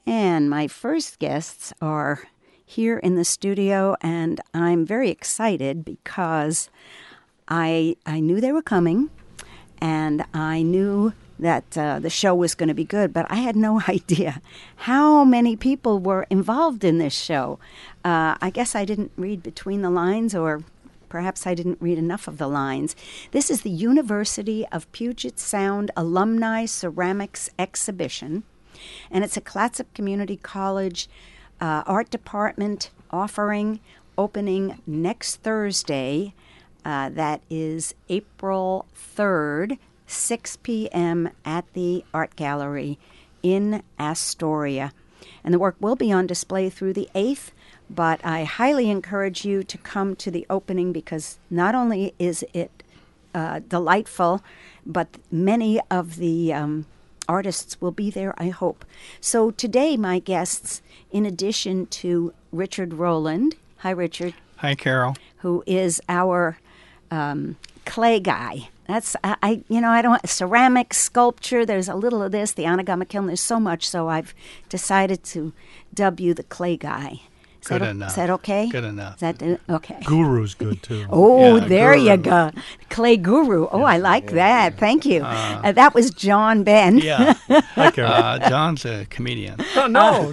And my first guests are here in the studio, and I'm very excited because I knew they were coming, and I knew that the show was going to be good, but I had no idea how many people were involved in this show. I guess I didn't read between the lines, or perhaps I didn't read enough of the lines. This is the University of Puget Sound Alumni Ceramics Exhibition, and it's a Clatsop Community College art department opening next Thursday. That is April 3rd, 6 p.m. at the Art Gallery in Astoria. And the work will be on display through the 8th, but I highly encourage you to come to the opening because not only is it delightful, but many of the artists will be there, I hope. So today, my guests, in addition to Richard Rowland. Hi, Richard. Hi, Carol. Who is our clay guy. That's, I don't, ceramic, sculpture, there's a little of this, the Anagama kiln, there's so much, so I've decided to dub you the clay guy. Good enough. Is that okay? Good enough. Is that okay? Guru's good, too. Oh, Yeah, there guru. you go. Clay guru. Oh, I like that. Thank you. That was John Ben. Yeah. Hi, Carol. John's a comedian. Oh, no.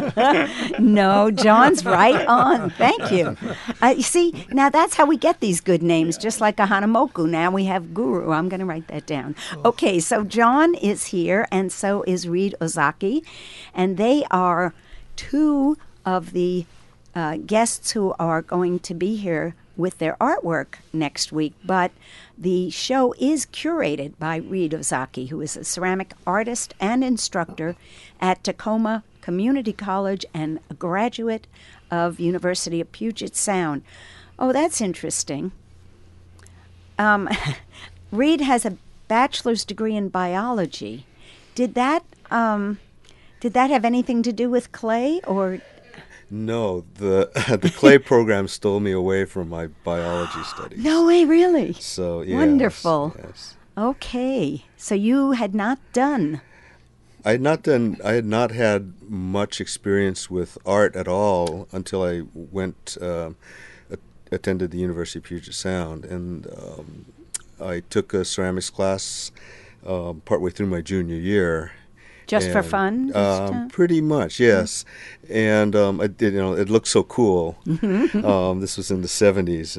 No, John's right on. Thank you. You see, now that's how we get these good names, just like a Hanamoku. Now we have Guru. I'm going to write that down. Okay, so John is here, and so is Reed Ozaki, and they are two of the guests who are going to be here with their artwork next week. But the show is curated by Reed Ozaki, who is a ceramic artist and instructor at Tacoma Community College and a graduate of University of Puget Sound. Oh, that's interesting. Reed has a bachelor's degree in biology. Did that have anything to do with clay, or? No, the clay program stole me away from my biology studies. No way, really? So, yes. Wonderful. Yes. Okay. So you had not done. I had not had much experience with art at all until I attended the University of Puget Sound, and I took a ceramics class partway through my junior year. Just for fun? Pretty much, yes. And I did. It looked so cool. This was in the 70s,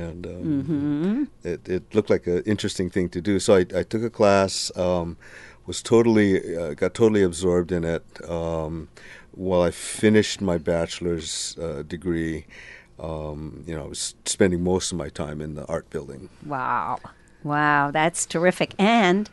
and it looked like an interesting thing to do. So I took a class. Was got totally absorbed in it. While I finished my bachelor's degree, I was spending most of my time in the art building. Wow, that's terrific. And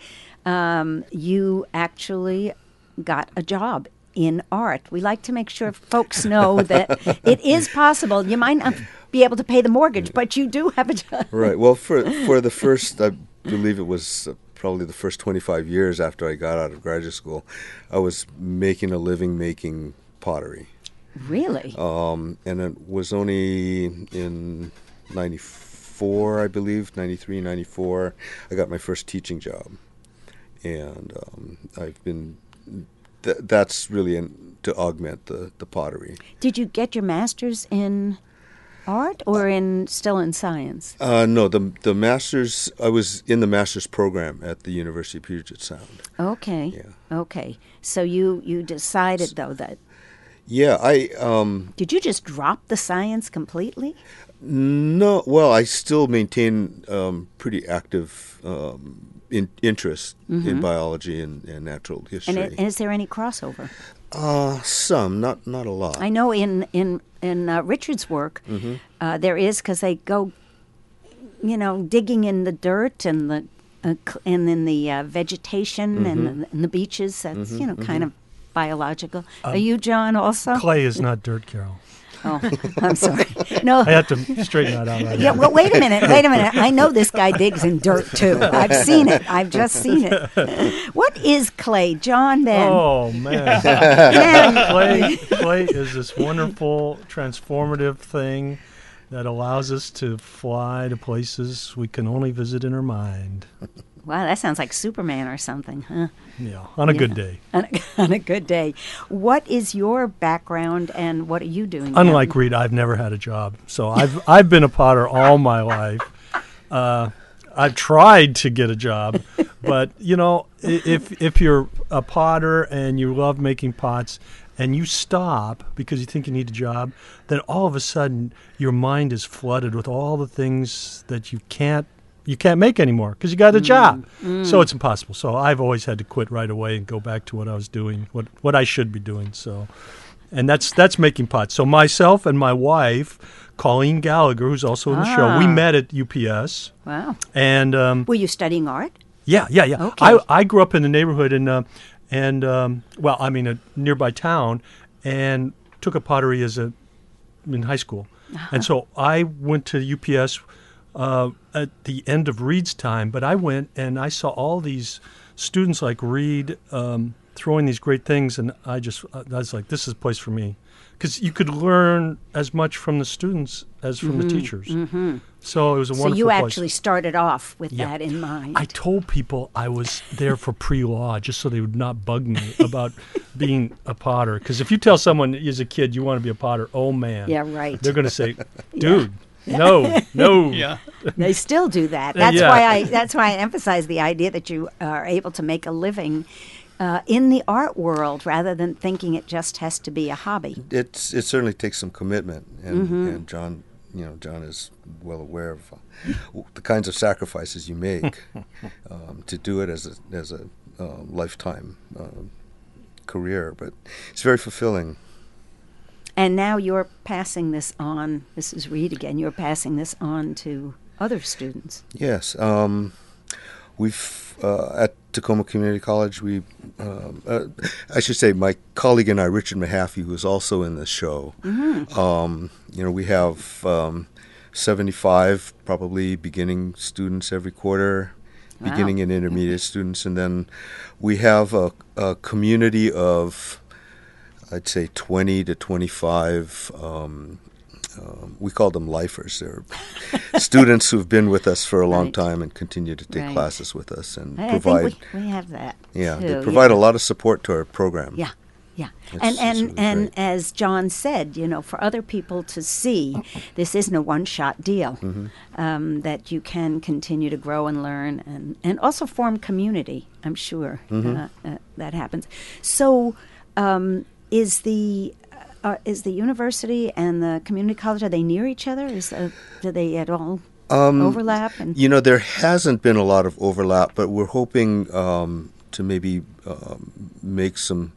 you actually got a job in art. We like to make sure folks know that it is possible. You might not be able to pay the mortgage, but you do have a job. Right. Well, for the first, I believe it was probably the first 25 years after I got out of graduate school, I was making a living making pottery. Really? And it was only in 94, I believe, 93, 94, I got my first teaching job. And I've been, that's really to augment the pottery. Did you get your master's in art or still in science? No, the master's, I was in the master's program at the University of Puget Sound. Okay. Yeah. Okay. So you decided, though, that... Yeah, Did you just drop the science completely? No, well, I still maintain pretty active interest in biology and natural history. And is there any crossover? Some, not a lot. I know in Richard's work, there is, because they go, digging in the dirt and in the vegetation and the beaches. That's kind of biological. Are you, John, also? Clay is not dirt, Carol. Oh, I'm sorry. No, I have to straighten that out right yeah. now. Well, wait a minute. I know this guy digs in dirt too. I've seen it. I've just seen it. What is clay, John? Ben? Oh man, clay is this wonderful, transformative thing that allows us to fly to places we can only visit in our mind. Wow, that sounds like Superman or something, huh? Yeah, on a good day. On a good day. What is your background and what are you doing now? Unlike Reed, I've never had a job, so I've been a potter all my life. I've tried to get a job, but if you're a potter and you love making pots and you stop because you think you need a job, then all of a sudden your mind is flooded with all the things that you can't make anymore because you got a job. So it's impossible. So I've always had to quit right away and go back to what I was doing, what I should be doing. So, and that's making pots. So myself and my wife, Colleen Gallagher, who's also in the show, we met at UPS. Wow. And were you studying art? Yeah. Okay. I grew up in the neighborhood in a nearby town, and took a pottery in high school. And so I went to UPS at the end of Reed's time, but I went and I saw all these students like Reed throwing these great things, and I was like, this is a place for me. Because you could learn as much from the students as from the teachers. Mm-hmm. So it was a wonderful place. So you actually started off with that in mind. I told people I was there for pre-law just so they would not bug me about being a potter. Because if you tell someone as a kid you want to be a potter, oh man. Yeah, right. They're going to say, dude, no. Yeah. They still do that. That's why I emphasize the idea that you are able to make a living in the art world rather than thinking it just has to be a hobby. It certainly takes some commitment, and John is well aware of the kinds of sacrifices you make to do it as a lifetime career. But it's very fulfilling. And now you're passing this on. This is Reed again. You're passing this on to other students. Yes. We've at Tacoma Community College, I should say my colleague and I, Richard Mahaffey, who is also in this show, we have 75 probably beginning students every quarter, beginning and intermediate students, and then we have a community of, I'd say, 20 to 25 we call them lifers. They're students who've been with us for a long time and continue to take classes with us and provide. I think we have that. Yeah, too. they provide a lot of support to our program. Yeah. It's really And great. as John said, for other people to see, this isn't a one-shot deal. That you can continue to grow and learn and also form community. I'm sure that happens. So, is the university and the community college, are they near each other? Do they at all overlap? And there hasn't been a lot of overlap, but we're hoping to maybe make some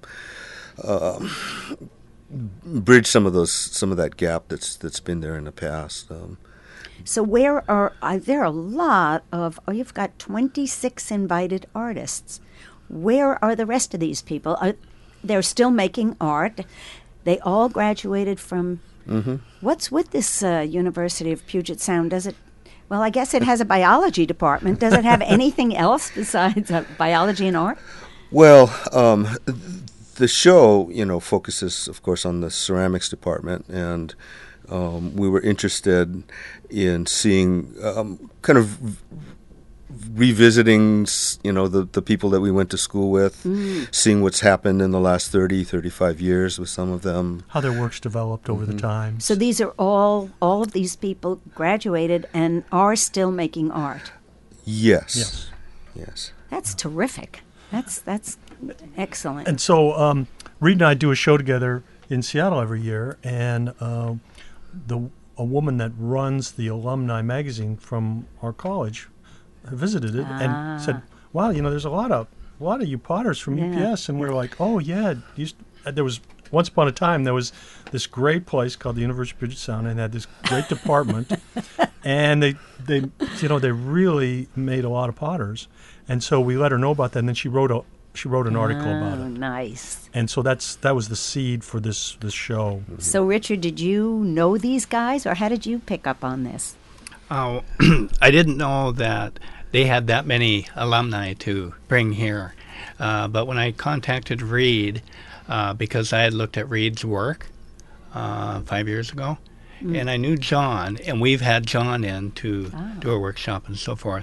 bridge some of that gap that's been there in the past. So where are there a lot of? Oh, you've got 26 invited artists. Where are the rest of these people? They're still making art. They all graduated from. What's with this University of Puget Sound? Does it? Well, I guess it has a biology department. Does it have anything else besides biology and art? Well, the show, focuses, of course, on the ceramics department, and we were interested in seeing kind of revisiting, the people that we went to school with, seeing what's happened in the last 30, 35 years with some of them. How their work's developed over the time. So these are all of these people graduated and are still making art. Yes. That's terrific. That's excellent. And so Reed and I do a show together in Seattle every year, and a woman that runs the alumni magazine from our college visited it and said, "Wow, there's a lot of you potters from UPS," and we're like, "Oh yeah." There was once upon a time there was this great place called the University of Puget Sound, and had this great department, and they really made a lot of potters, and so we let her know about that, and then she wrote an article about it. Nice. And so that was the seed for this show. So Richard, did you know these guys, or how did you pick up on this? Oh, I didn't know that they had that many alumni to bring here. But when I contacted Reed, because I had looked at Reed's work 5 years ago, and I knew John, and we've had John in to do a workshop and so forth,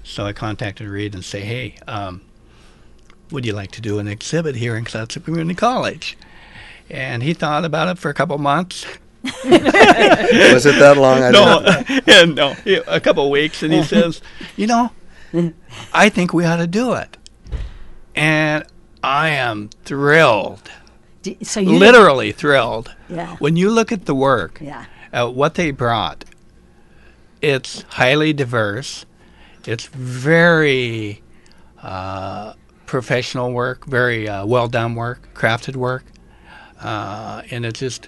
So I contacted Reed and say, hey, would you like to do an exhibit here in Clatsop Community College? And he thought about it for a couple months. Was it that long? A couple of weeks, and he says, I think we ought to do it. And I am thrilled, So you literally thrilled. Yeah. When you look at the work, Yeah. What they brought, it's highly diverse. It's very professional work, very well done work, crafted work. And it's just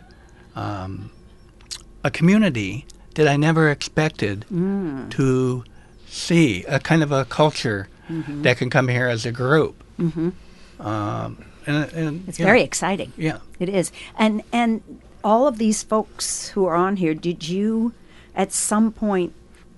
a community that I never expected to see, a kind of a culture that can come here as a group. Mm-hmm. And It's very exciting. Yeah. It is. And all of these folks who are on here, did you at some point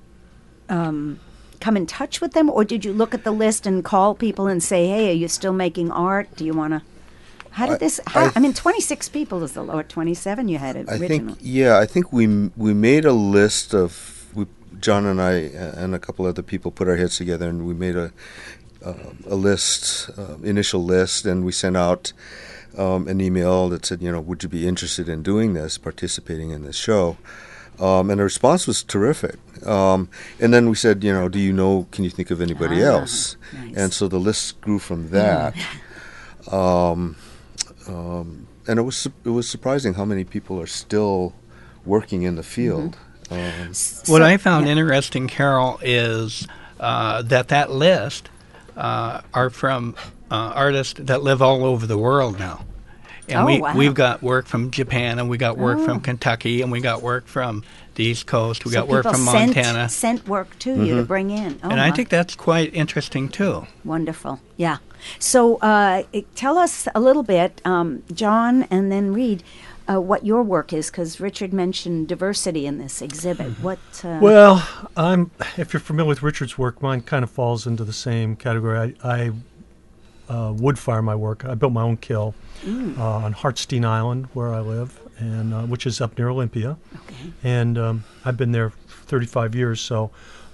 come in touch with them, or did you look at the list and call people and say, hey, are you still making art? Do you want to... How did this... I mean, 26 people is the low, 27 you had originally. I think we made a list of... John and I and a couple other people put our heads together, and we made a list, initial list, and we sent out an email that said, would you be interested in doing this, participating in this show? And the response was terrific. And then we said, can you think of anybody else? Nice. And so the list grew from that. And it was surprising how many people are still working in the field. What I found interesting, Carol, is that list are from artists that live all over the world now. And we've got work from Japan, and we got work from Kentucky, and we got work from the East Coast. We got work from Montana. Sent work to you to bring in. And I think that's quite interesting, too. Wonderful. Yeah. So tell us a little bit, John and then Reed, what your work is, because Richard mentioned diversity in this exhibit. What? Well, if you're familiar with Richard's work, mine kind of falls into the same category. I wood fire my work. I built my own kiln on Hartstein Island, where I live, and which is up near Olympia. Okay. And I've been there 35 years, so...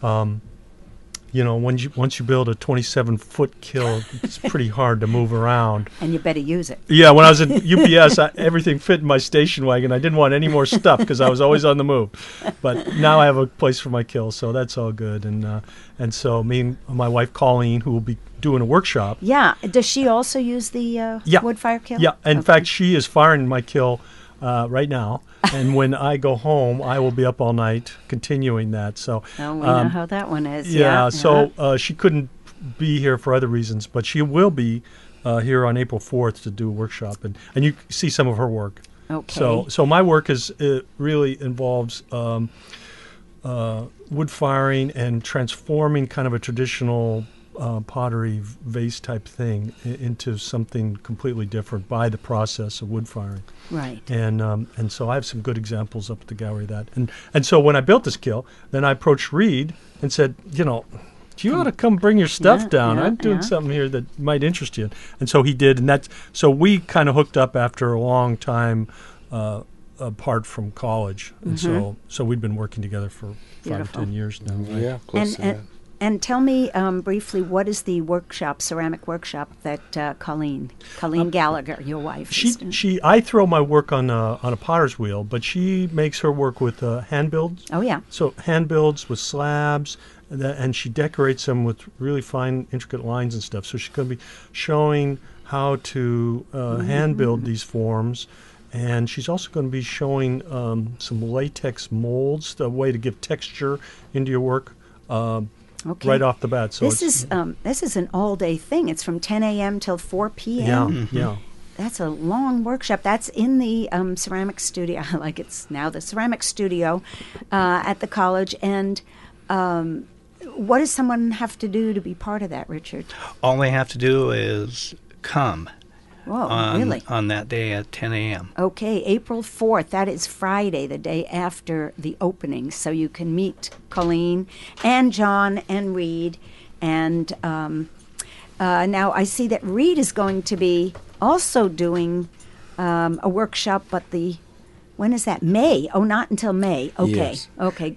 once you build a 27-foot kiln, it's pretty hard to move around. And you better use it. Yeah, when I was at UPS, everything fit in my station wagon. I didn't want any more stuff because I was always on the move. But now I have a place for my kiln, so that's all good. And so me and my wife, Colleen, who will be doing a workshop. Yeah. Does she also use the wood fire kiln? Yeah. In fact, she is firing my kiln right now. And when I go home, I will be up all night continuing that. So we know how that one is. Yeah. So she couldn't be here for other reasons, but she will be here on April 4th to do a workshop, and you see some of her work. Okay. So my work really involves wood firing and transforming kind of a traditional pottery vase type thing into something completely different by the process of wood firing. Right. And so I have some good examples up at the gallery of that. And so when I built this kiln, then I approached Reed and said, you ought to come bring your stuff down. I'm doing something here that might interest you. And so he did, and so we kind of hooked up after a long time apart from college. And so we'd been working together for 5 or 10 years now. Right? Yeah, close to that. And tell me briefly, what is the ceramic workshop that Colleen Gallagher, your wife, is doing? I throw my work on a potter's wheel, but she makes her work with hand builds. Oh, yeah. So hand builds with slabs, and she decorates them with really fine, intricate lines and stuff. So she's going to be showing how to hand build these forms. And she's also going to be showing some latex molds, a way to give texture into your work. Okay. Right off the bat. So this is an all-day thing. It's from 10 a.m. till 4 p.m. Yeah. That's a long workshop. That's in the ceramic studio. Like it's now the ceramic studio at the college. And what does someone have to do to be part of that, Richard? All they have to do is come. Whoa, really? On that day at 10 a.m. Okay, April 4th. That is Friday, the day after the opening. So you can meet Colleen and John and Reed. And now I see that Reed is going to be also doing a workshop, but when is that? May? Oh, not until May. Okay. Yes. Okay, good.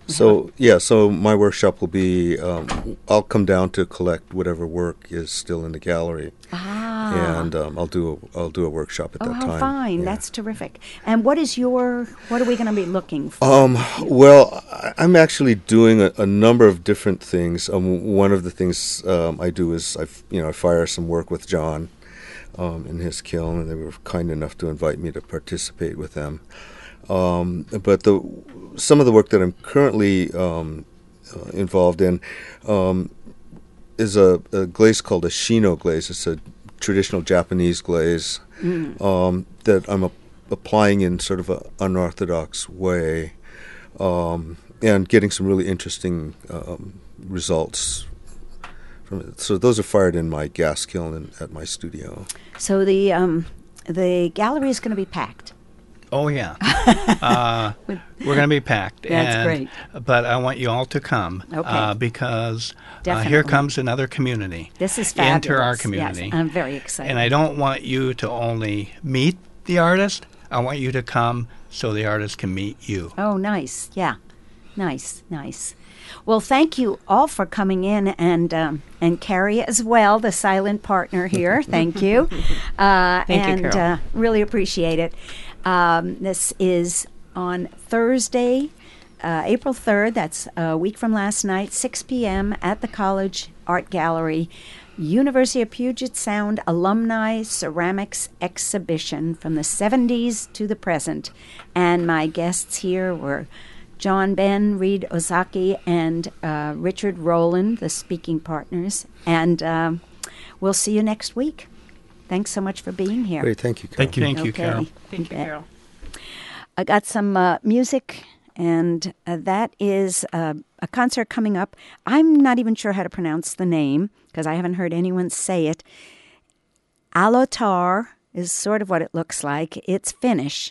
So yeah, so my workshop will be. I'll come down to collect whatever work is still in the gallery, and I'll do a workshop at that how time. fine. Yeah. That's terrific. And what are we going to be looking for? Well, I'm actually doing a number of different things. One of the things I do is I fire some work with John in his kiln, and they were kind enough to invite me to participate with them. But some of the work that I'm currently involved in is a glaze called a Shino glaze. It's a traditional Japanese glaze that I'm applying in sort of an unorthodox way, and getting some really interesting results from it. So those are fired in my gas kiln at my studio. So the gallery is going to be packed. Oh, yeah. We're going to be packed. That's great. But I want you all to come because here comes another community. This is fabulous. Into our community. Yes, I'm very excited. And I don't want you to only meet the artist. I want you to come so the artist can meet you. Oh, nice. Yeah. Nice. Well, thank you all for coming in, and Carrie as well, the silent partner here. Thank you. Thank you, Carol. Really appreciate it. This is on Thursday, April 3rd. That's a week from last night, 6 p.m. at the College Art Gallery. University of Puget Sound Alumni Ceramics Exhibition from the 70s to the present. And my guests here were John Ben, Reed Ozaki, and Richard Rowland, the speaking partners. And we'll see you next week. Thanks so much for being here. Great, thank you, Carol. Thank you. Thank you, Carol. Thank you, Carol. I got some music, and that is a concert coming up. I'm not even sure how to pronounce the name because I haven't heard anyone say it. Alotar is sort of what it looks like. It's Finnish,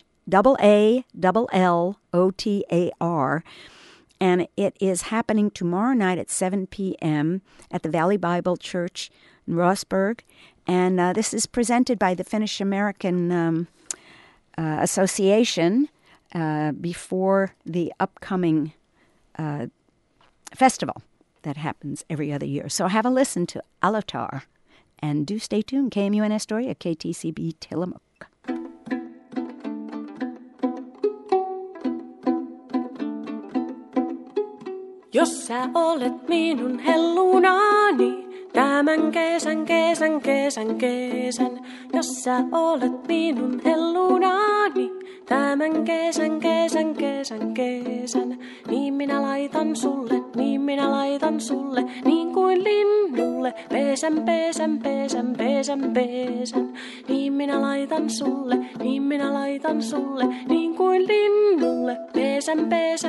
AALLOTAR, and it is happening tomorrow night at 7 p.m. at the Valley Bible Church in Rossburg. And this is presented by the Finnish American Association before the upcoming festival that happens every other year. So have a listen to Alotar. And do stay tuned. KMUN Astoria, KTCB Tillamook. Jos sä olet minun hellunani, tämän kesän. Jos sä olet minun hellunani, tämän kesän. Niin minä laitan sulle, niin kuin linnulle, pesän. Niin minä laitan sulle, niin kuin linnulle, pesän.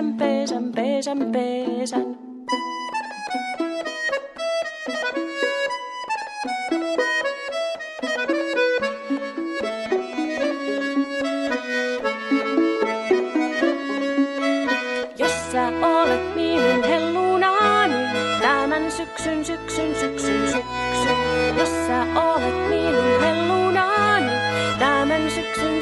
Jos sä olet minun hellunani, tämän syksyn. Jos sä olet minun hellunani, tämän syksyn.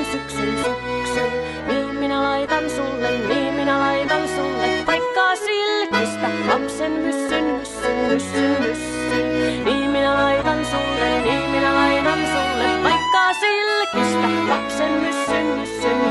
Niin minä laitan sulle, vaikka silkistä lapsen myssyn. Niin minä laitan sulle, vaikka silkistä lapsen myssyn.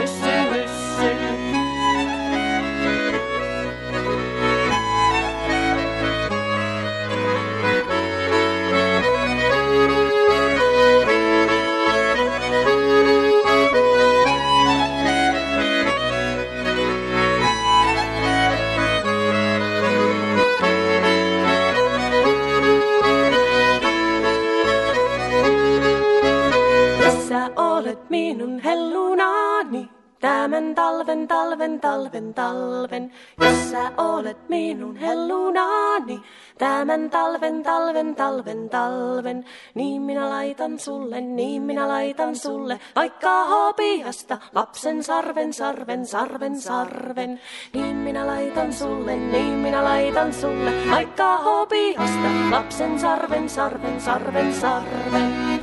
Minun hellunani, tämän talven. Jos sä olet minun hellunani, tämän talven. Niin minä laitan sulle, vaikka hopeasta lapsen sarven. Niin minä laitan sulle, vaikka hopeasta lapsen sarven.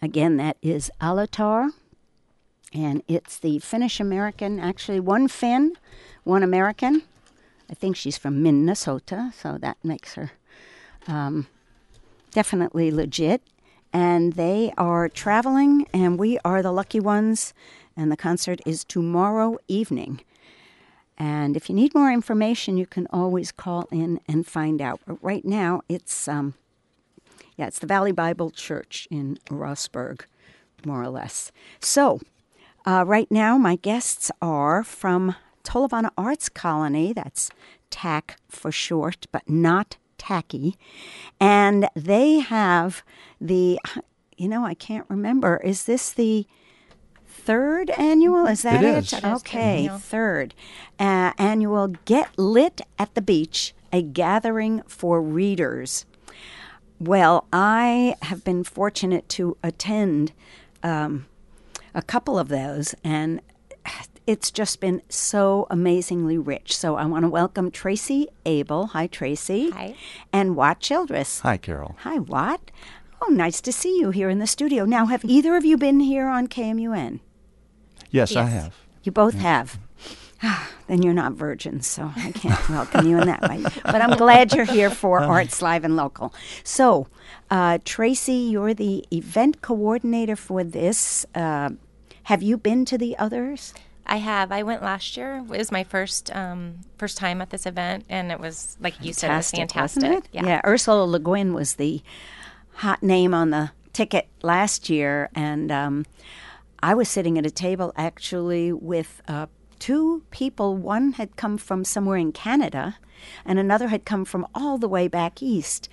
Again, that is Alatar, and it's the Finnish-American, actually one Finn, one American. I think she's from Minnesota, so that makes her definitely legit. And they are traveling, and we are the lucky ones, and the concert is tomorrow evening. And if you need more information, you can always call in and find out. But right now, it's the Valley Bible Church in Rossburg, more or less. So, right now, my guests are from Tolovana Arts Colony. That's TAC for short, but not tacky. And they have I can't remember. Is this the third annual? Is that it? Is. Okay, third annual Get Lit at the Beach, a gathering for readers. Well, I have been fortunate to attend a couple of those, and it's just been so amazingly rich. So I want to welcome Tracy Abel. Hi, Tracy. Hi. And Watt Childress. Hi, Carol. Hi, Watt. Oh, nice to see you here in the studio. Now, have either of you been here on KMUN? Yes, I have. You both have. Then you're not virgins, so I can't welcome you in that way. But I'm glad you're here for Arts Live and Local. So, Tracy, you're the event coordinator for this. Have you been to the others? I have. I went last year. It was my first time at this event, and it was, like you said, it was fantastic. Wasn't it? Yeah, Ursula Le Guin was the hot name on the ticket last year, and I was sitting at a table actually with two people. One had come from somewhere in Canada, and another had come from all the way back east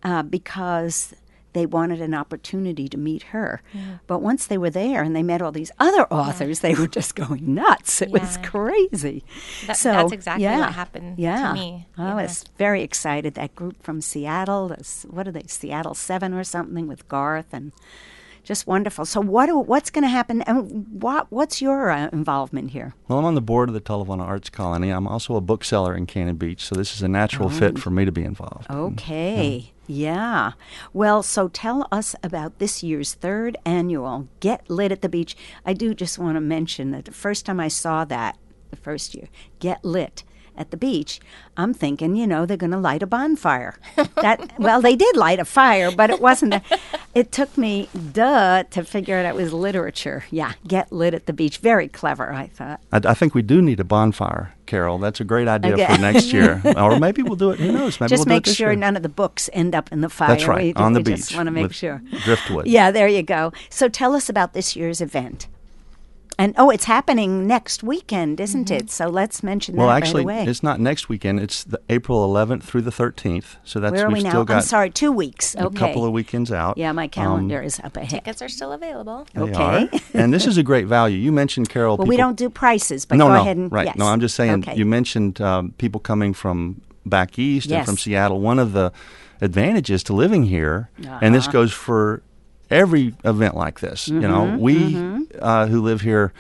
because they wanted an opportunity to meet her. Yeah. But once they were there and they met all these other authors, they were just going nuts. It was crazy. That's exactly what happened to me. I was very excited. That group from Seattle, what are they, Seattle 7 or something with Garth, and just wonderful. So what's going to happen, and what's your involvement here? Well, I'm on the board of the Tolovana Arts Colony. I'm also a bookseller in Cannon Beach, so this is a natural fit for me to be involved. Okay. Yeah. Well, so tell us about this year's third annual Get Lit at the Beach. I do just want to mention that the first time I saw that, the first year, Get Lit at the beach, I'm thinking, they're going to light a bonfire. Well, they did light a fire, but it wasn't. It took me, to figure out it was literature. Yeah, Get Lit at the Beach. Very clever, I thought. I think we do need a bonfire, Carol. That's a great idea for next year. Or maybe we'll do it. Who knows? Maybe just we'll make do it this sure year. None of the books end up in the fire. That's right, on the beach. We just want to make sure. Driftwood. Yeah, there you go. So tell us about this year's event. And, it's happening next weekend, isn't it? So let's mention that right away. Well, actually, it's not next weekend. It's the April 11th through the 13th. So that's Where are we now? Still got I'm sorry, 2 weeks. Okay. A couple of weekends out. Yeah, my calendar is up ahead. Tickets are still available. They are. And this is a great value. You mentioned, Carol. Well, we don't do prices, but go ahead and... Right. Yes. No, I'm just saying, okay. You mentioned people coming from back east and from Seattle. One of the advantages to living here, and this goes for every event like this, we who live here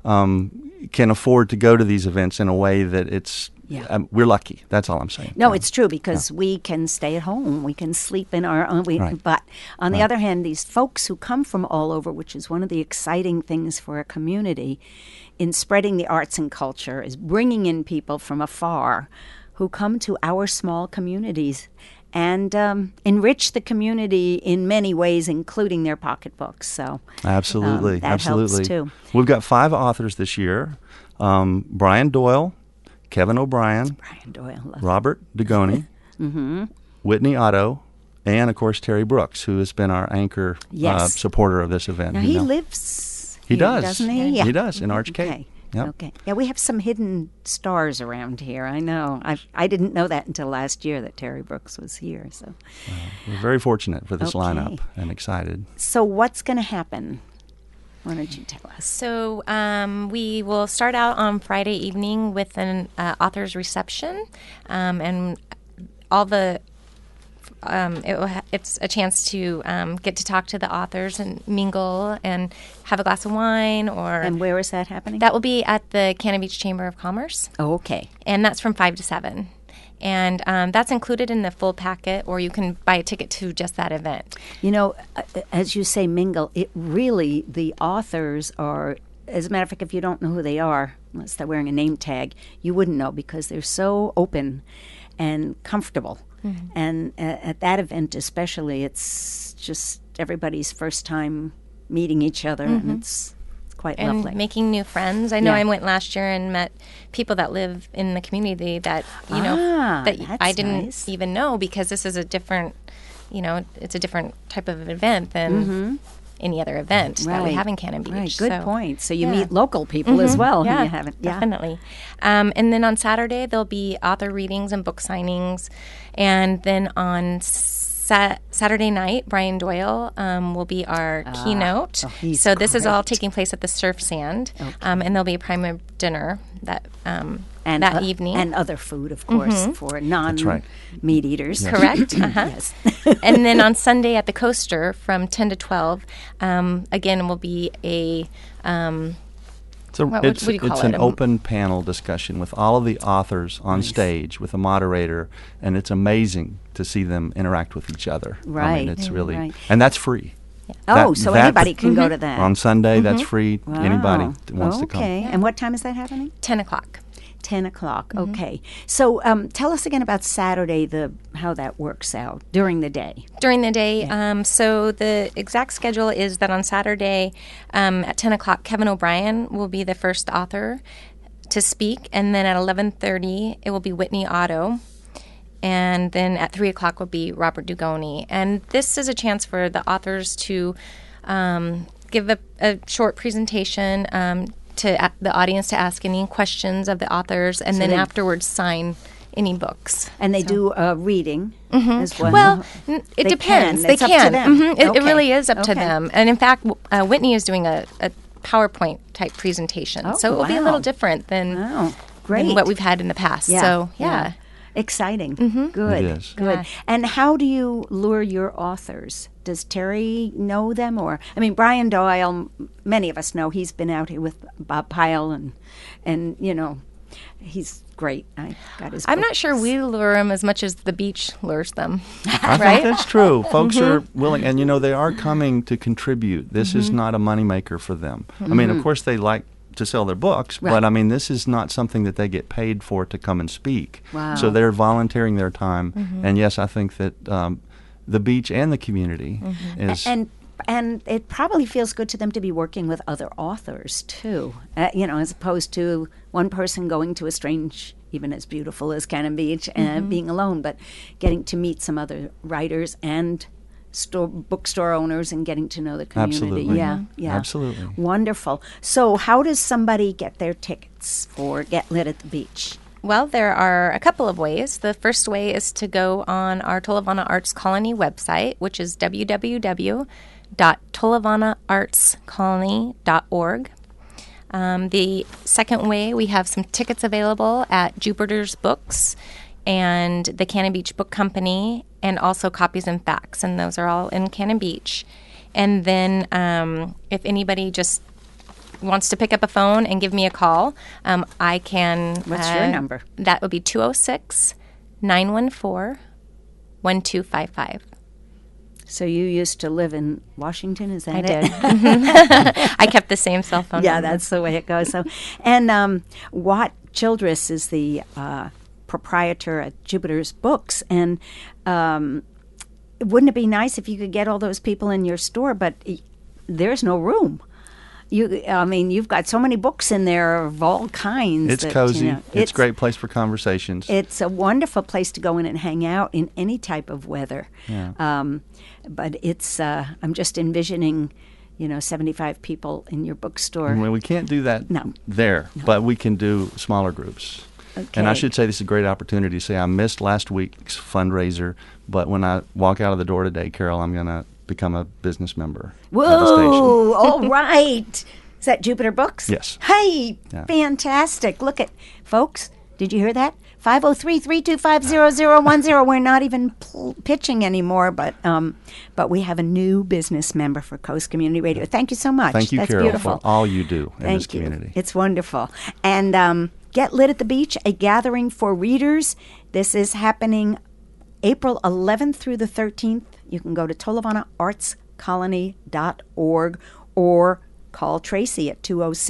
can afford to go to these events in a way that it's we're lucky. That's all I'm saying. No, it's true because we can stay at home. We can sleep in our own. But on the other hand, these folks who come from all over, which is one of the exciting things for a community in spreading the arts and culture, is bringing in people from afar who come to our small communities and enrich the community in many ways, including their pocketbooks. So absolutely, that helps too. We've got 5 authors this year: Brian Doyle, Kevin O'Brien, Robert Dugoni, Whitney Otto, and of course Terry Brooks, who has been our anchor supporter of this event. Now he lives. He does, doesn't he? Yeah. He does in Arch Cape. Okay. Yep. Okay. Yeah, we have some hidden stars around here. I know. I didn't know that until last year that Terry Brooks was here. So we're very fortunate for this lineup and excited. So what's going to happen? Why don't you tell us? So we will start out on Friday evening with an author's reception, and all the. It's a chance to get to talk to the authors and mingle and have a glass of wine. And where is that happening? That will be at the Cannon Beach Chamber of Commerce. Oh, okay. And that's from 5 to 7. And that's included in the full packet, or you can buy a ticket to just that event. You know, as you say, mingle, it really, the authors are, as a matter of fact, if you don't know who they are, unless they're wearing a name tag, you wouldn't know because they're so open and comfortable. Mm-hmm. And at that event especially, it's just everybody's first time meeting each other, and it's quite and lovely. Making new friends. I know I went last year and met people that live in the community that, you know, that I didn't even know, because this is a different, you know, it's a different type of event than any other event that we have in Cannon Beach. Right, good point. So you meet local people as well. Yeah, you haven't. Definitely. And then on Saturday, there'll be author readings and book signings. And then on Saturday night, Brian Doyle will be our keynote. So this is all taking place at the Surf Sand. Okay. And there'll be a prime dinner that that evening. And other food, of course, for non-meat eaters. Yes. Correct. Yes. And then on Sunday at the Coaster from 10 to 12, again, will be a... It's an open panel discussion with all of the authors on stage with a moderator, and it's amazing to see them interact with each other. Right. I mean, it's really... And that's free. Yeah. Anybody can go to that. On Sunday, that's free. Wow. Anybody wants to come. Okay. And what time is that happening? 10 o'clock. 10 o'clock. Okay. So tell us again about Saturday, how that works out during the day. During the day. So the exact schedule is that on Saturday at 10 o'clock, Kevin O'Brien will be the first author to speak. And then at 11:30, it will be Whitney Otto. And then at 3 o'clock will be Robert Dugoni. And this is a chance for the authors to give a short presentation to the audience to ask any questions of the authors, and then afterwards sign any books. And they do a reading as well? Well, it depends. They can. Up to them. It really is up to them. And in fact, Whitney is doing a PowerPoint type presentation. So it will be a little different than what we've had in the past. Yeah. So, yeah. Exciting. Good. It is. Good. Yeah. And how do you lure your authors? Does Terry know them? Or, I mean, Brian Doyle, many of us know. He's been out here with Bob Pyle, and you know, he's great. I got his I'm books. not sure we lure them as much as the beach lures them. I think that's true. Folks are willing, and you know, they are coming to contribute. This is not a moneymaker for them. I mean, of course, they like to sell their books, but I mean, this is not something that they get paid for to come and speak. Wow. So they're volunteering their time, and yes, I think that the beach and the community is... And it probably feels good to them to be working with other authors, too, you know, as opposed to one person going to a strange, even as beautiful as Cannon Beach, and being alone, but getting to meet some other writers and bookstore owners and getting to know the community. Absolutely. Yeah. Absolutely. Wonderful. So how does somebody get their tickets for Get Lit at the Beach? Well, there are a couple of ways. The first way is to go on our Tolovana Arts Colony website, which is www.tolovanaartscolony.org. The second way, we have some tickets available at Jupiter's Books and the Cannon Beach Book Company, and also Copies and Facts, and those are all in Cannon Beach. And then if anybody just wants to pick up a phone and give me a call, I can... What's your number? That would be 206-914-1255. So you used to live in Washington, is that I it? did. I kept the same cell phone number. That's the way it goes. So, and Watt Childress is the proprietor at Jupiter's Books, and wouldn't it be nice if you could get all those people in your store, but there's no room. You've got so many books in there of all kinds. It's cozy. It's a great place for conversations. It's a wonderful place to go in and hang out in any type of weather. Yeah. But it's, I'm just envisioning, 75 people in your bookstore. Well, we can't do that but we can do smaller groups. Okay. And I should say this is a great opportunity to say I missed last week's fundraiser, but when I walk out of the door today, Carol, I'm going to become a business member. Whoa! All right. Is that Jupiter Books? Yes. Hey, fantastic. Look at, folks, did you hear that? 503-325-0010. We're not even pitching anymore, but we have a new business member for Coast Community Radio. Thank you so much. Thank you, That's Carol, beautiful. for all you do in this Thank you. community. It's wonderful. And Get Lit at the Beach, a gathering for readers This is happening April 11th through the 13th. You can go to TolevanaArtsColony.org or call Tracy at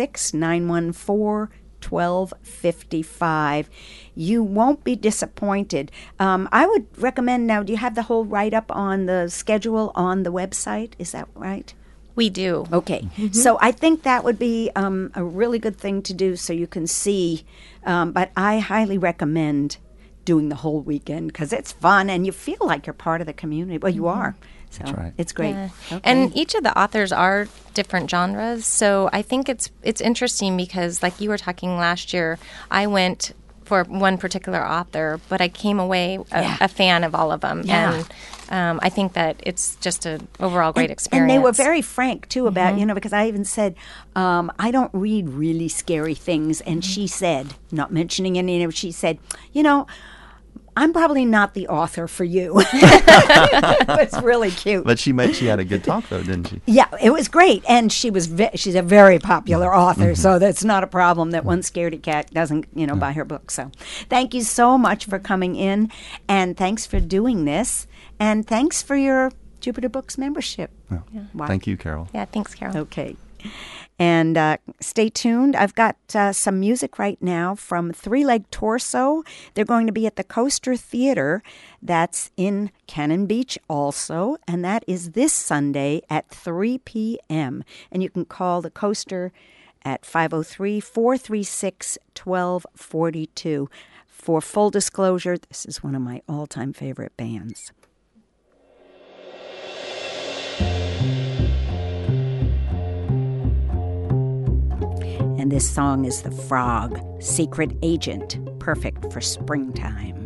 206-914-1255. You won't be disappointed. I would recommend now, do you have the whole write-up on the schedule on the website? Is that right? We do. Okay. So I think that would be a really good thing to do so you can see. But I highly recommend doing the whole weekend because it's fun and you feel like you're part of the community. Well, you are. So That's right. It's great. Yeah. Okay. And each of the authors are different genres. So I think it's interesting because, like you were talking last year, I went for one particular author, but I came away a fan of all of them. Yeah. And I think that it's just an overall great experience. And they were very frank, too, about, because I even said, I don't read really scary things. And she said, not mentioning any of it, she said, I'm probably not the author for you. It was really cute. But she had a good talk, though, didn't she? Yeah, it was great. And she's a very popular author, so that's not a problem that one scaredy cat doesn't, buy her book. So thank you so much for coming in, and thanks for doing this, and thanks for your Jupiter Books membership. Yeah. Wow. Thank you, Carol. Yeah, thanks, Carol. Okay. And stay tuned. I've got some music right now from Three Leg Torso. They're going to be at the Coaster Theater. That's in Cannon Beach also. And that is this Sunday at 3 p.m. And you can call the Coaster at 503-436-1242. For full disclosure, this is one of my all-time favorite bands. And this song is The Frog, Secret Agent, perfect for springtime.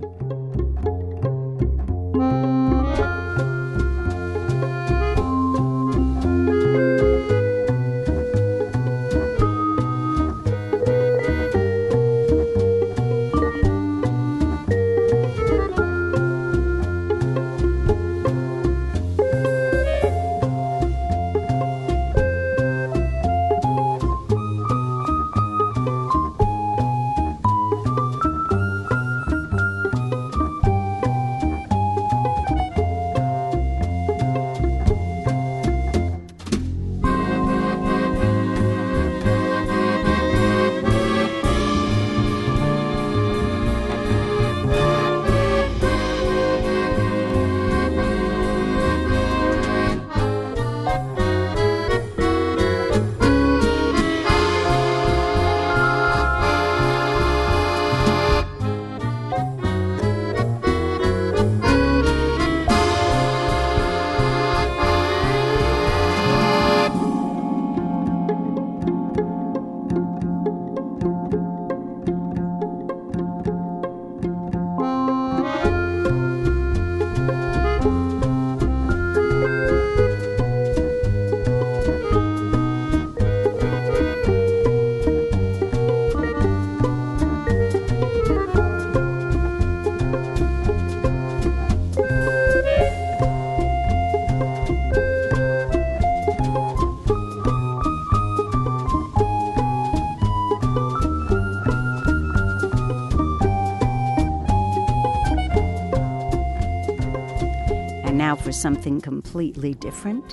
Now for something completely different.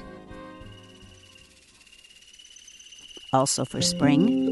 Also for spring.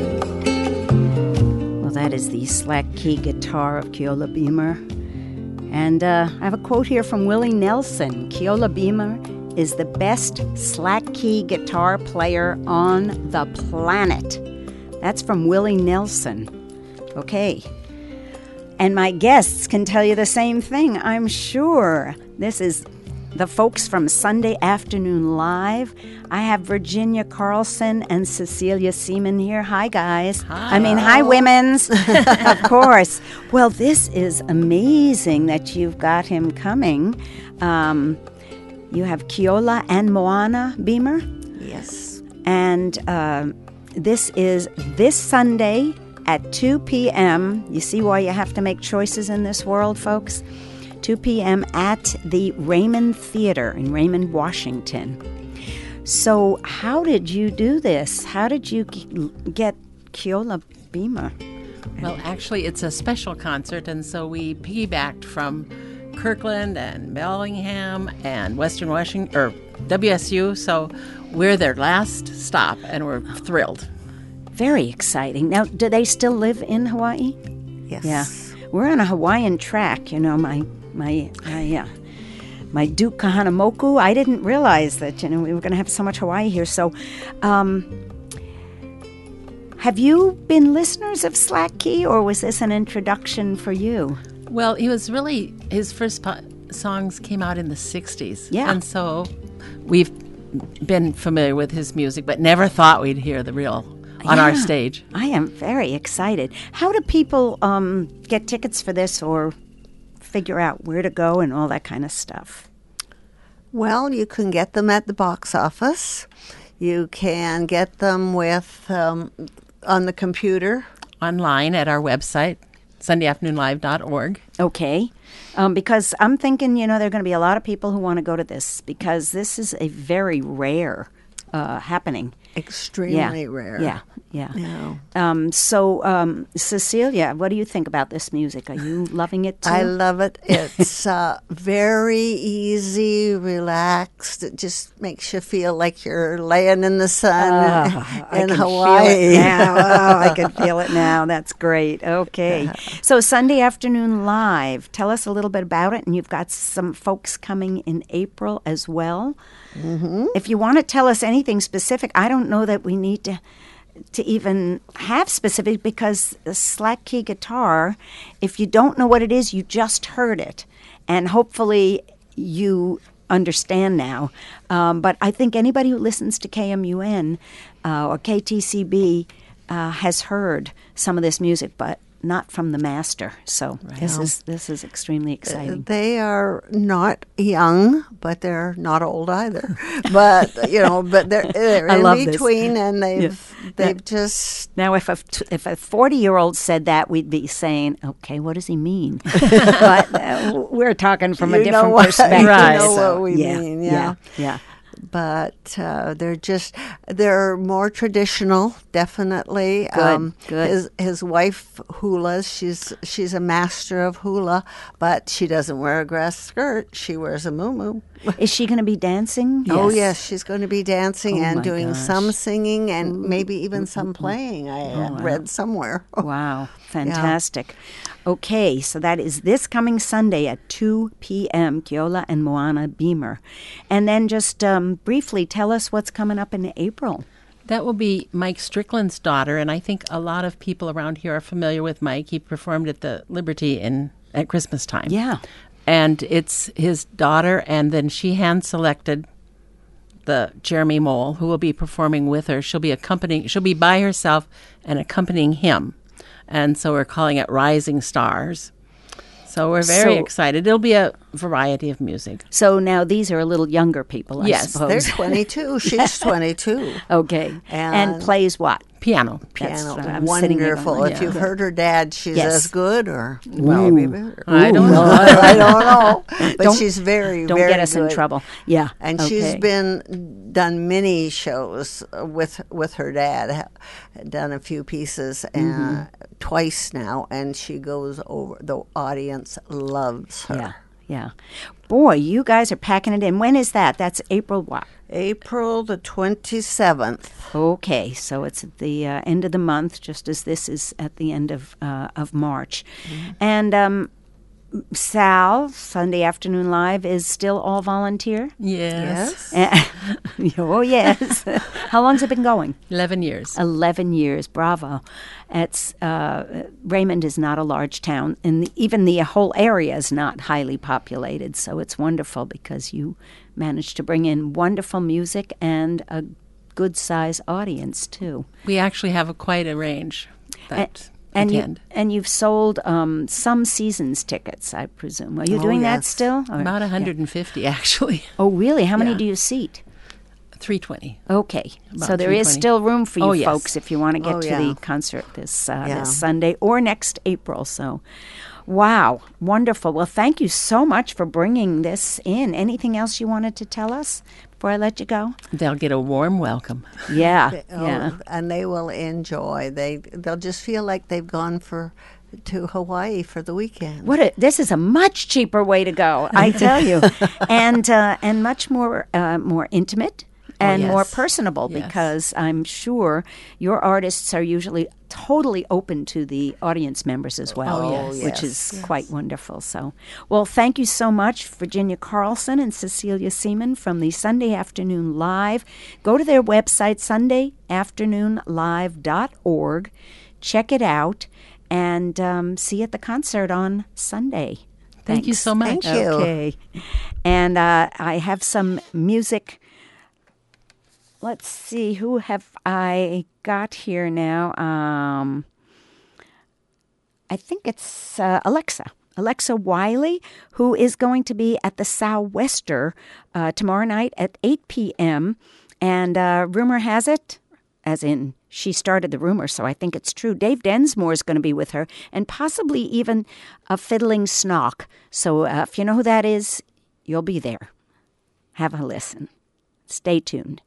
Slack key guitar of Keola Beamer, And I have a quote here from Willie Nelson. Keola Beamer is the best slack key guitar player on the planet. That's from Willie Nelson. Okay. And my guests can tell you the same thing, I'm sure. This is the folks from Sunday Afternoon Live. I have Virginia Carlson and Cecilia Seaman here. Hi, guys. Hi. Hi, women's. Of course. Well, this is amazing that you've got him coming. You have Keola and Moana Beamer. Yes. And this is this Sunday at 2 p.m. You see why you have to make choices in this world, folks? 2 p.m. at the Raymond Theater in Raymond, Washington. So how did you do this? How did you get Keola Beamer? Well, actually, it's a special concert, and so we piggybacked from Kirkland and Bellingham and Western Washington, or WSU, so we're their last stop, and we're thrilled. Very exciting. Now, do they still live in Hawaii? Yes. Yeah. We're on a Hawaiian track, my Duke Kahanamoku. I didn't realize that, we were going to have so much Hawaii here. So, have you been listeners of Slack Key, or was this an introduction for you? Well, his first songs came out in the 60s. Yeah. And so we've been familiar with his music, but never thought we'd hear the real on our stage. I am very excited. How do people get tickets for this or figure out where to go and all that kind of stuff? Well, you can get them at the box office. You can get them with on the computer. Online at our website, SundayAfternoonLive.org. Okay. Because I'm thinking, there are going to be a lot of people who want to go to this because this is a very rare happening. Extremely rare. Yeah. So, Cecilia, what do you think about this music? Are you loving it too? I love it. It's very easy, relaxed. It just makes you feel like you're laying in the sun in Hawaii. I can feel it now. That's great. Okay. So, Sunday Afternoon Live. Tell us a little bit about it. And you've got some folks coming in April as well. Mm-hmm. If you want to tell us anything specific, I don't know that we need to even have specific, because the slack key guitar, if you don't know what it is, you just heard it. And hopefully you understand now. But I think anybody who listens to KMUN or KTCB has heard some of this music, but not from the master. So this is extremely exciting. They are not young, but they're not old either. But but they're in between, and they've just now. If a 40-year-old said that, we'd be saying, "Okay, what does he mean?" But we're talking from a different perspective. You know what we mean? Yeah. But they're more traditional, definitely. Good. His wife hulas. She's a master of hula, but she doesn't wear a grass skirt. She wears a muumuu. Is she going to be dancing? Yes. Oh yes, she's going to be dancing and doing some singing and maybe even some playing. I read somewhere. Wow, fantastic. Yeah. Okay, so that is this coming Sunday at 2 p.m., Keola and Moana Beamer. And then just briefly tell us what's coming up in April. That will be Mike Strickland's daughter, and I think a lot of people around here are familiar with Mike. He performed at the Liberty at Christmas time. Yeah. And it's his daughter, and then she hand-selected the Jeremy Mole, who will be performing with her. She'll be by herself and accompanying him. And so we're calling it Rising Stars. So we're very excited. It'll be a variety of music. So now these are a little younger people, I suppose. They're 22. She's 22. Okay. And plays what? Piano. Wonderful. If you've heard her dad, she's as good, or maybe better. I don't know. I don't know. But she's very, don't very get us good. in trouble. Yeah. And she's done many shows with her dad, done a few pieces twice now, and she goes over. The audience loves her. Yeah. Boy, you guys are packing it in. When is that? That's April what? April the 27th. Okay, so it's at the end of the month, just as this is at the end of March. Mm-hmm. And Sal, Sunday Afternoon Live is still all volunteer? Yes. Oh, yes. How long's it been going? 11 years. 11 years. Bravo. It's Raymond is not a large town, and even the whole area is not highly populated, so it's wonderful because you managed to bring in wonderful music and a good-sized audience, too. We actually have quite a range that attend. And you've sold some seasons tickets, I presume. Are you doing that still? Or, about 150, actually. Oh, really? How many do you seat? 320. Okay. So there is still room for you folks if you want to get to the concert this Sunday or next April. So, wow. Wonderful. Well, thank you so much for bringing this in. Anything else you wanted to tell us before I let you go? They'll get a warm welcome. Yeah. And they will enjoy. They'll just feel like they've gone to Hawaii for the weekend. This is a much cheaper way to go, I tell you, and much more intimate and more personable because I'm sure your artists are usually totally open to the audience members as well, which is quite wonderful. So, well, thank you so much, Virginia Carlson and Cecilia Seaman from the Sunday Afternoon Live. Go to their website, sundayafternoonlive.org. Check it out and see you at the concert on Sunday. Thank you so much. Thank you. Okay. And I have some music. Let's see, who have I got here now? I think it's Alexa Wiley, who is going to be at the Sou'Wester tomorrow night at 8 p.m. And rumor has it, as in she started the rumor, so I think it's true, Dave Densmore is going to be with her, and possibly even a fiddling snock. So if you know who that is, you'll be there. Have a listen. Stay tuned.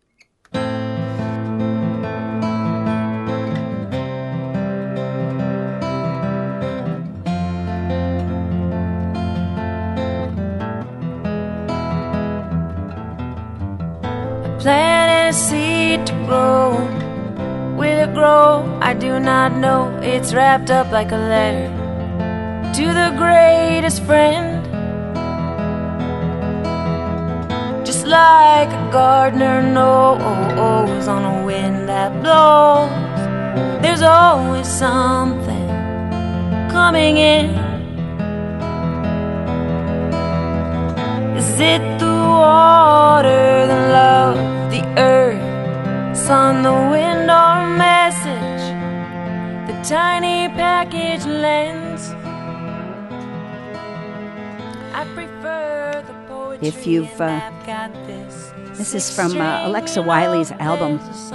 Planted a seed to grow. Will it grow? I do not know. It's wrapped up like a letter to the greatest friend. Just like a gardener knows on a wind that blows, there's always something coming in. Is it the water, the love, the earth, sun, the wind, or message the tiny package lends? I prefer the poetry. If you've this is from Alexa Wiley's album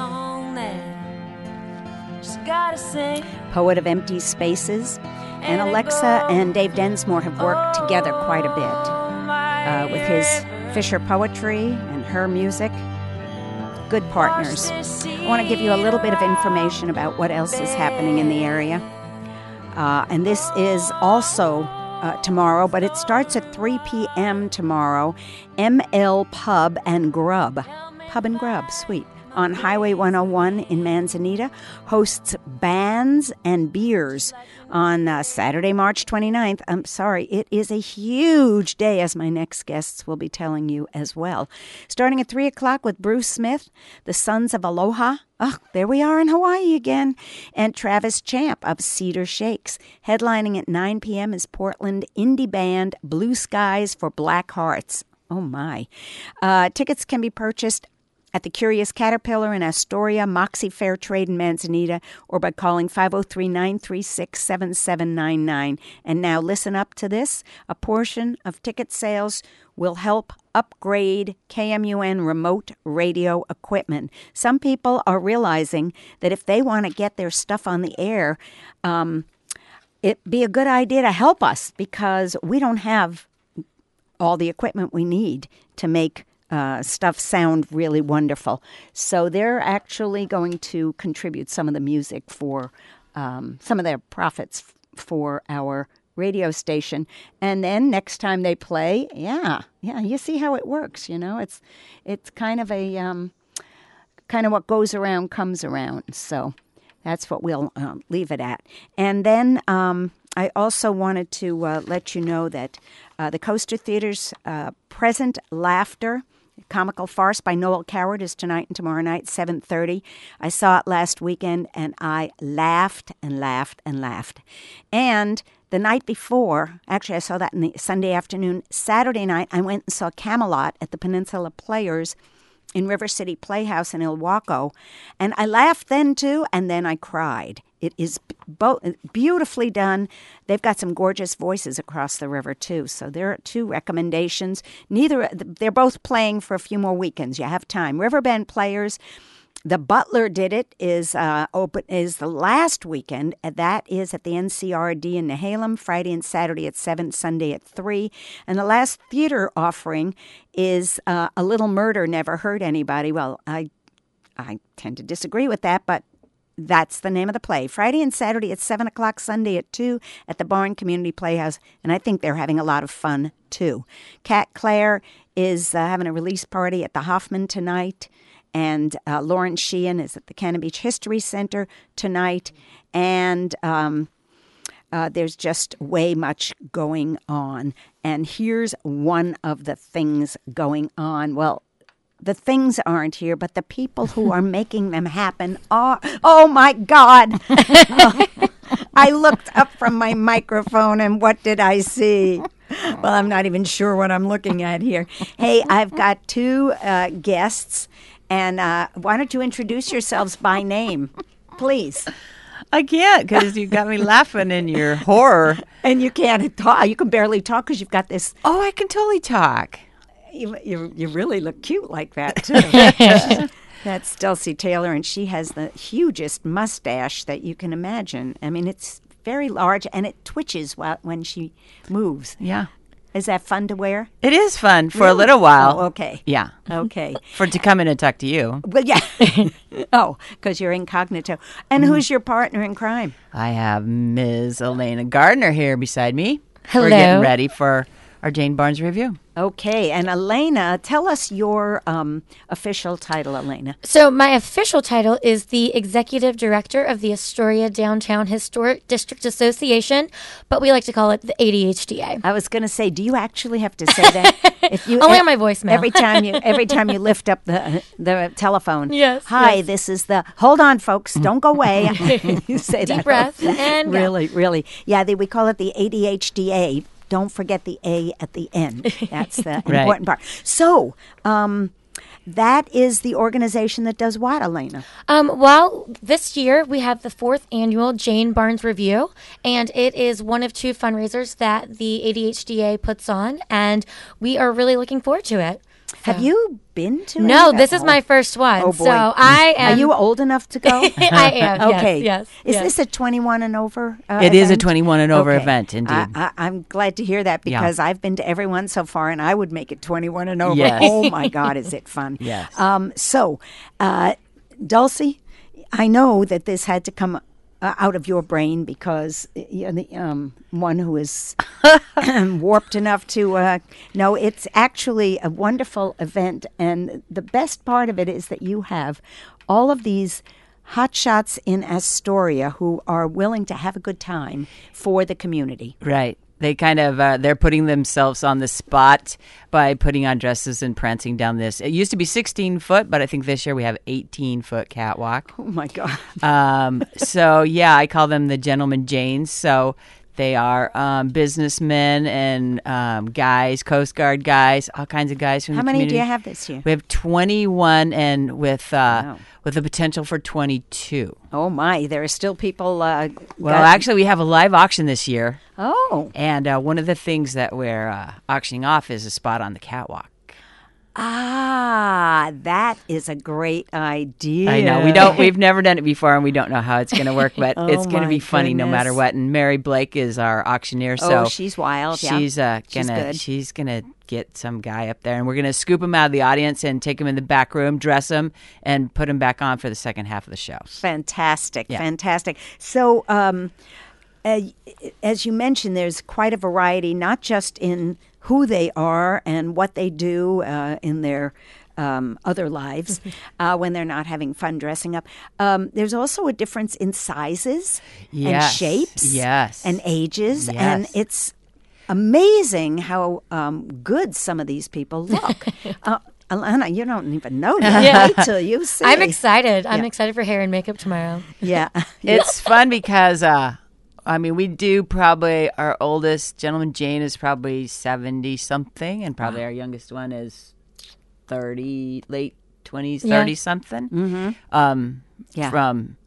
Poet of Empty Spaces, and Alexa and Dave Densmore have worked together quite a bit with his Fisher poetry and her music. Good partners. I want to give you a little bit of information about what else is happening in the area. And this is also tomorrow, but it starts at 3 p.m. tomorrow. ML Pub and Grub. Pub and Grub, sweet. On Highway 101 in Manzanita, hosts bands and beers on Saturday, March 29th. I'm sorry, it is a huge day, as my next guests will be telling you as well. Starting at 3 o'clock with Bruce Smith, the Sons of Aloha. Oh, there we are in Hawaii again. And Travis Champ of Cedar Shakes. Headlining at 9 p.m. is Portland indie band Blue Skies for Black Hearts. Oh, my. Tickets can be purchased at the Curious Caterpillar in Astoria, Moxie Fair Trade in Manzanita, or by calling 503-936-7799. And now listen up to this. A portion of ticket sales will help upgrade KMUN remote radio equipment. Some people are realizing that if they want to get their stuff on the air, it'd be a good idea to help us because we don't have all the equipment we need to make stuff sound really wonderful. So they're actually going to contribute some of the music for some of their profits for our radio station. And then next time they play, you see how it works, you know. It's kind of a kind of what goes around comes around. So that's what we'll leave it at. And then I also wanted to let you know that the Coaster Theater's Present Laughter, comical farce by Noel Coward, is tonight and tomorrow night, 7:30. I saw it last weekend, and I laughed and laughed and laughed. And the night before, actually I saw that in the Sunday afternoon, Saturday night, I went and saw Camelot at the Peninsula Players in River City Playhouse in Ilwaco. And I laughed then, too, and then I cried. It is beautifully done. They've got some gorgeous voices across the river, too. So there are 2 recommendations. They're both playing for a few more weekends. You have time. Riverbend Players, The Butler did it, is the last weekend. That is at the NCRD in Nehalem, Friday and Saturday at 7, Sunday at 3. And the last theater offering is A Little Murder Never Hurt Anybody. Well, I tend to disagree with that, but that's the name of the play. Friday and Saturday at 7 o'clock, Sunday at 2 at the Barn Community Playhouse. And I think they're having a lot of fun, too. Cat Claire is having a release party at the Hoffman tonight. And Lauren Sheehan is at the Cannon Beach History Center tonight. And there's just way much going on. And here's one of the things going on. Well, the things aren't here, but the people who are making them happen are, oh my God. I looked up from my microphone and what did I see? Well, I'm not even sure what I'm looking at here. Hey, I've got 2 guests, and why don't you introduce yourselves by name, please? I can't because you got me laughing in your horror. And you can't talk. You can barely talk because you've got this. Oh, I can totally talk. You really look cute like that, too. That's Dulcie Taylor, and she has the hugest mustache that you can imagine. I mean, it's very large, and it twitches when she moves. Yeah. Is that fun to wear? It is fun for a little while. Oh, okay. Yeah. Okay. To come in and talk to you. Well, yeah. Oh, because you're incognito. And who's your partner in crime? I have Ms. Elena Gardner here beside me. Hello. We're getting ready for our Jane Barnes review. Okay, and Elena, tell us your official title, Elena. So my official title is the Executive Director of the Astoria Downtown Historic District Association, but we like to call it the ADHDA. I was going to say, do you actually have to say that? If you only on my voicemail. Every time you lift up the telephone. Yes. Hi, yes. This is the. Hold on, folks, don't go away. You say Deep that. breath and really. Yeah, we call it the ADHDA. Don't forget the A at the end. That's the important part. So, that is the organization that does what, Elena? Well, this year we have the 4th annual Jane Barnes Review, and it is one of 2 fundraisers that the ADHDA puts on, and we are really looking forward to it. Have you been to No, any? this is my first one. Oh, boy. So I am. Are you old enough to go? I am. Okay. Yes. Is this a 21 and over It is a event? 21 and over Okay. event, indeed. I'm glad to hear that because I've been to everyone so far, and I would make it 21 and over. Yes. Oh, my God, is it fun? Yes. So, Dulcie, I know that this had to come out of your brain because you're the one who is warped enough to know it's actually a wonderful event. And the best part of it is that you have all of these hotshots in Astoria who are willing to have a good time for the community. Right. They kind of, they're putting themselves on the spot by putting on dresses and prancing down this. It used to be 16 foot, but I think this year we have 18-foot catwalk. Oh, my God. So, yeah, I call them the Gentleman Janes. So they are businessmen and guys, Coast Guard guys, all kinds of guys from How the many community. do you have this year? We have 21 and with the potential for 22. Oh, my. There are still people. Actually, we have a live auction this year. Oh. And one of the things that we're auctioning off is a spot on the catwalk. Ah, that is a great idea. I know. We've never done it before, and we don't know how it's going to work, but it's going to be funny no matter what. And Mary Blake is our auctioneer, so she's wild. She's gonna get some guy up there, and we're gonna scoop him out of the audience and take him in the back room, dress him, and put him back on for the second half of the show. Fantastic. So, as you mentioned, there's quite a variety, not just in who they are and what they do in their other lives when they're not having fun dressing up. There's also a difference in sizes and shapes and ages, and it's amazing how good some of these people look. Alana, you don't even know that until you see. I'm excited. I'm excited for hair and makeup tomorrow. Yeah. It's fun because, we do probably, our oldest gentleman, Jane, is probably 70-something, and probably our youngest one is 30, late 20s, 30-something. Mm-hmm. From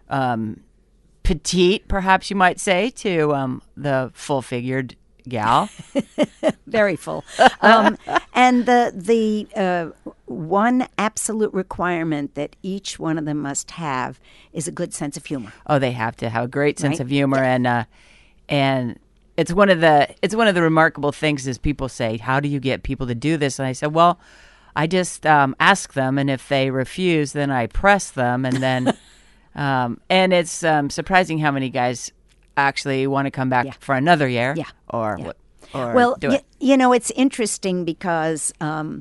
petite, perhaps you might say, to the full-figured gal. Very full. And the one absolute requirement that each one of them must have is a good sense of humor. Oh, they have to have a great sense of humor, and it's one of the remarkable things is people say, "How do you get people to do this?" And I said, "Well, I just ask them, and if they refuse, then I press them, and then and it's surprising how many guys actually want to come back for another year, or well, do it. It's interesting because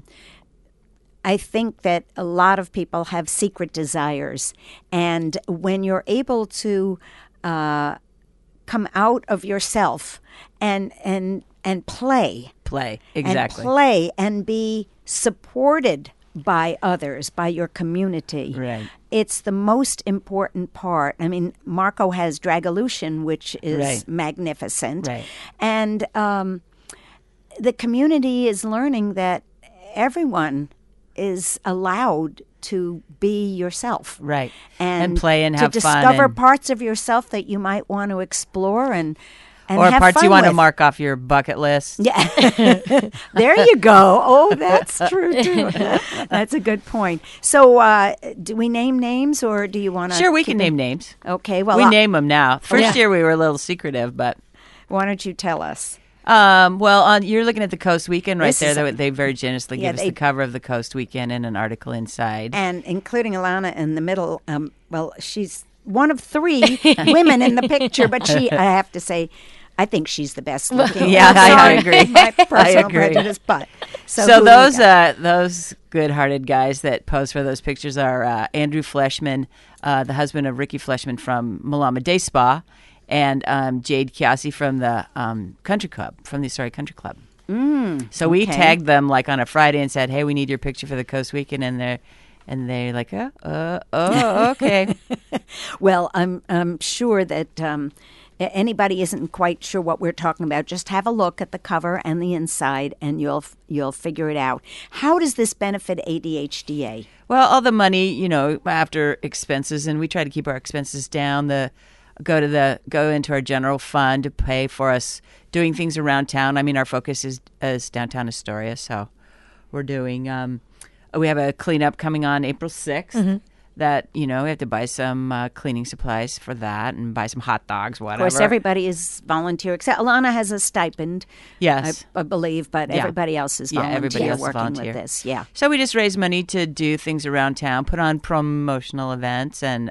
I think that a lot of people have secret desires, and when you're able to come out of yourself and play exactly, and play and be supported by others, by your community. Right. It's the most important part. I mean, Marco has Dragalution, which is magnificent. Right. And the community is learning that everyone is allowed to be yourself. Right. And play and have to fun. discover and parts of yourself that you might want to explore and or have parts fun you want to with. mark off your bucket list. Yeah. There you go. Oh, that's true, too. That's a good point. So do we name names, or do you want to? Sure, we can name names. Okay. Well, we name them now. First year we were a little secretive, but why don't you tell us? You're looking at the Coast Weekend right This there. is They very generously give us the cover of the Coast Weekend and an article inside. And including Alana in the middle. She's one of 3 women in the picture, but I have to say, I think she's the best looking. Yeah, I agree. My personal agree. prejudice, but so those good-hearted guys that pose for those pictures are Andrew Fleshman, the husband of Ricky Fleshman from Malama Day Spa, and Jade Kiasi from the Country Club, from the Astoria Country Club. So we tagged them like on a Friday and said, "Hey, we need your picture for the Coast Weekend," and they're like, okay. Well, I'm sure that anybody isn't quite sure what we're talking about. Just have a look at the cover and the inside, and you'll figure it out. How does this benefit ADHDA? Well, all the money, after expenses, and we try to keep our expenses down. Go into our general fund to pay for us doing things around town. I mean, our focus is downtown Astoria, so we're doing. We have a cleanup coming on April 6th. Mm-hmm. That we have to buy some cleaning supplies for that and buy some hot dogs, whatever. Of course, everybody is volunteer. Except Alana has a stipend, yes, I believe, but everybody else is volunteer. Everybody else working is volunteer. with this. Yeah. So we just raise money to do things around town, put on promotional events, and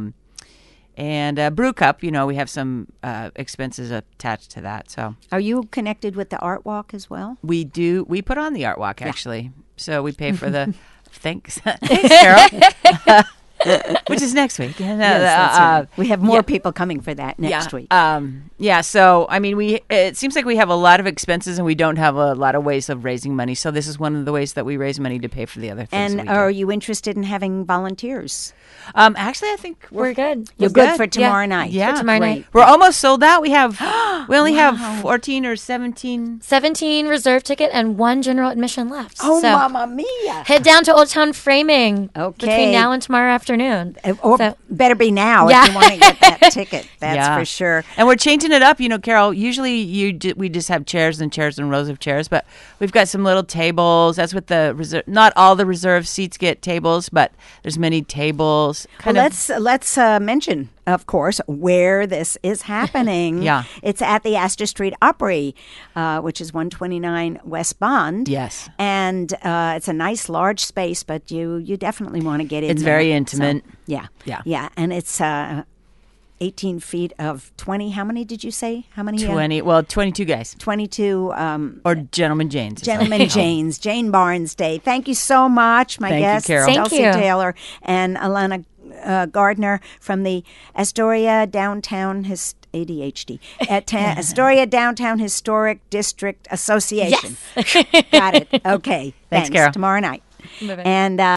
Brew Cup. We have some expenses attached to that. So, are you connected with the Art Walk as well? We do. We put on the Art Walk actually, so we pay for the. Thanks, Carol. Which is next week. Yes, that's right. We have more people coming for that next week. So I mean, it seems like we have a lot of expenses and we don't have a lot of ways of raising money. So this is one of the ways that we raise money to pay for the other things. And are you interested in having volunteers? Actually, I think we're good. You're good for tomorrow night. Yeah, for tomorrow night. We're almost sold out. We only have 14 or 17. 17 reserve ticket and 1 general admission left. Oh, so Mamma Mia! Head down to Old Town Framing. Okay. Between now and tomorrow afternoon. Or better be now if you want to get that ticket. That's for sure. And we're changing it up. Carol, usually we just have chairs and rows of chairs, but we've got some little tables. That's what the reserve. Not all the reserve seats get tables, but there's many tables. Let's mention, of course, where this is happening. Yeah. It's at the Astor Street Opry, which is 129 West Bond. Yes. And it's a nice large space, but you definitely want to get in. It's very intimate. So, yeah. And it's 18 feet of 20. How many did you say? How many? 22 guys. 22. Or Gentleman Janes. Gentleman Janes. Jane Barnes Day. Thank you so much, my Thank you, guests, Carol. Thank Chelsea you. Taylor and Alana Gardner from the Astoria Downtown ADHD at Astoria Downtown Historic District Association. Yes. Got it. Okay. Thanks, Carol. Tomorrow night. Bye-bye. And